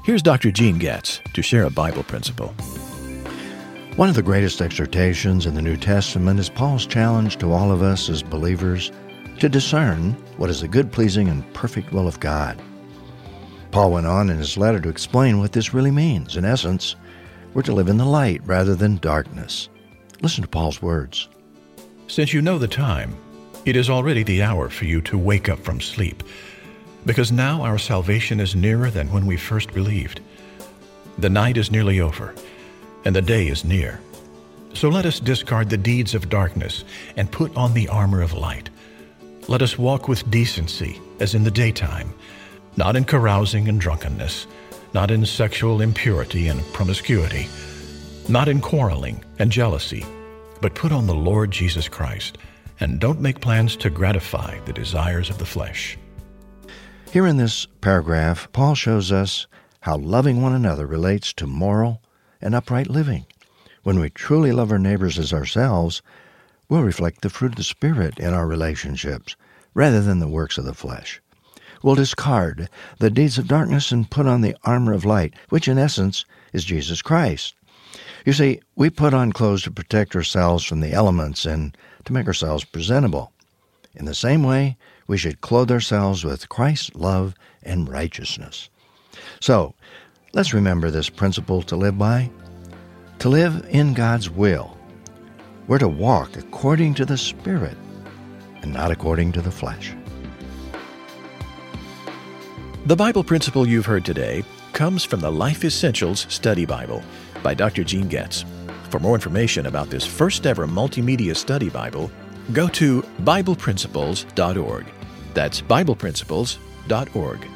Here's Dr. Gene Getz to share a Bible principle. One of the greatest exhortations in the New Testament is Paul's challenge to all of us as believers to discern what is the good, pleasing, and perfect will of God. Paul went on in his letter to explain what this really means. In essence, we're to live in the light rather than darkness. Listen to Paul's words. Since you know the time, it is already the hour for you to wake up from sleep, because now our salvation is nearer than when we first believed. The night is nearly over, and the day is near. So let us discard the deeds of darkness and put on the armor of light. Let us walk with decency as in the daytime, not in carousing and drunkenness, not in sexual impurity and promiscuity, not in quarreling and jealousy, but put on the Lord Jesus Christ, and don't make plans to gratify the desires of the flesh. Here in this paragraph, Paul shows us how loving one another relates to moral and upright living. When we truly love our neighbors as ourselves, we'll reflect the fruit of the Spirit in our relationships rather than the works of the flesh. We'll discard the deeds of darkness and put on the armor of light, which in essence is Jesus Christ. You see, we put on clothes to protect ourselves from the elements and to make ourselves presentable. In the same way, we should clothe ourselves with Christ's love and righteousness. So, let's remember this principle to live by. To live in God's will, we're to walk according to the Spirit and not according to the flesh. The Bible principle you've heard today comes from the Life Essentials Study Bible by Dr. Gene Getz. For more information about this first-ever multimedia study Bible, go to BiblePrinciples.org. That's BiblePrinciples.org.